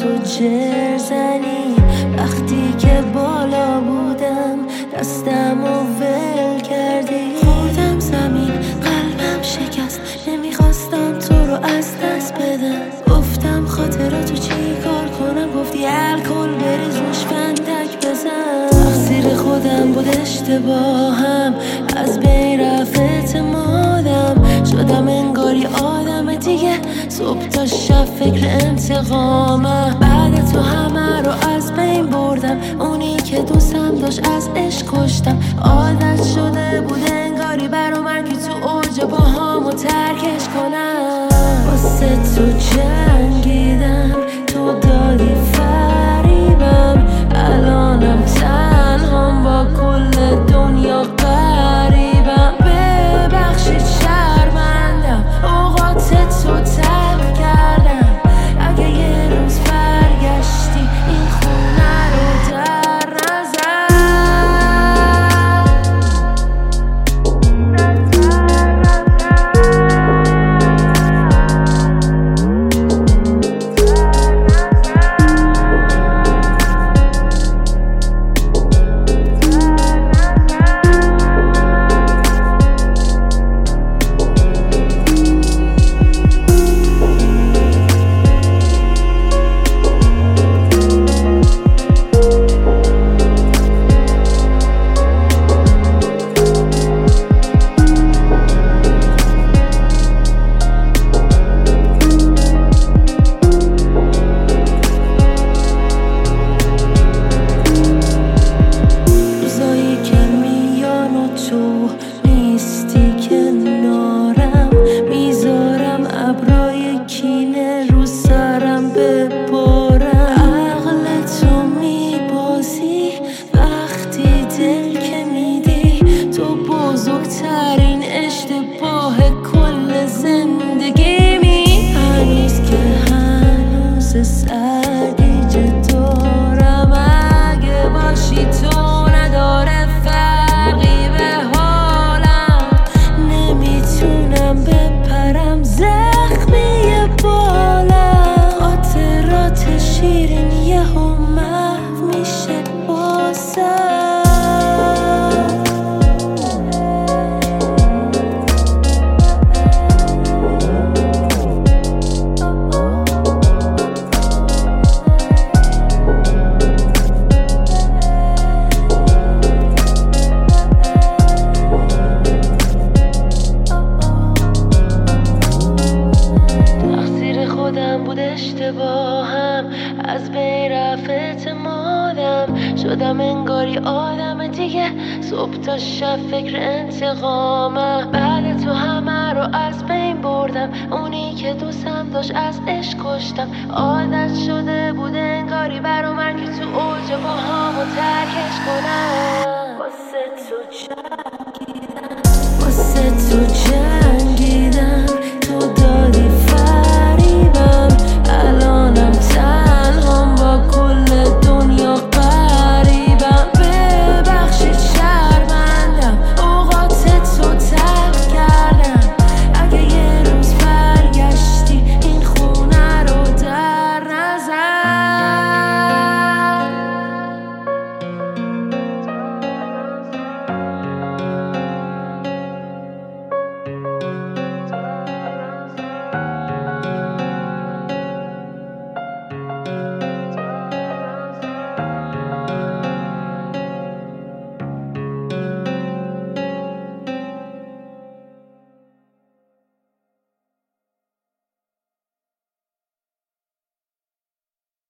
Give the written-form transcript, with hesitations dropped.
تو جر زنی. وقتی که بالا بودم دستم و ول کردی. خوردم زمین، قلبم شکست، نمیخواستم تو رو از دست بدم. گفتم خاطراتو چی کار کنم، گفتی الکل بریز روش فندک بزن. تقصیر خودم بود، اشتباهم، از بین رفت اعتمادم. شدم انگاری آدم دیگه، صبح تا شب فکر انتقامم. بعد تو همه رو از بین بردم، اونی که دوستم داشت از عشق کشتم. عادت شده بود انگاری برام که تو اوج با همو ترکش کنم. واسه تو جنگیدم، تو دادی فریبم. الانم تنهام با کل دنیا غریبم. ببخشید شرمندم، اوقات تو تلخ کردم. اگه یه روز برگشتی این خونه رو در نزن. تو نیستی کنارم، میذارم ابرای کینه رو سرم ببارم. عقل تو میبازی وقتی دل که میدی. تو بزرگترین اشتباه کل زندگیمی. هنوز که هنوز سرگیجه دارم، اگه باشی تو نداره فرقی به حالم. نمیتونم بپرم، زخمی بالم. خاطرات شیرین یهو محو میشه باسم. بود اشتباهم، از بین رفت اعتمادم. شدم انگاری آدم دیگه، صبح تا شب فکر انتقامم. بعد تو همه رو از بین بردم، اونی که دوستم داشت از عشق کشتم. عادت شده بود انگاری برام که تو اوج با همو ترکش کنم. واسه تو جنگیدم، واسه تو جنگیدم.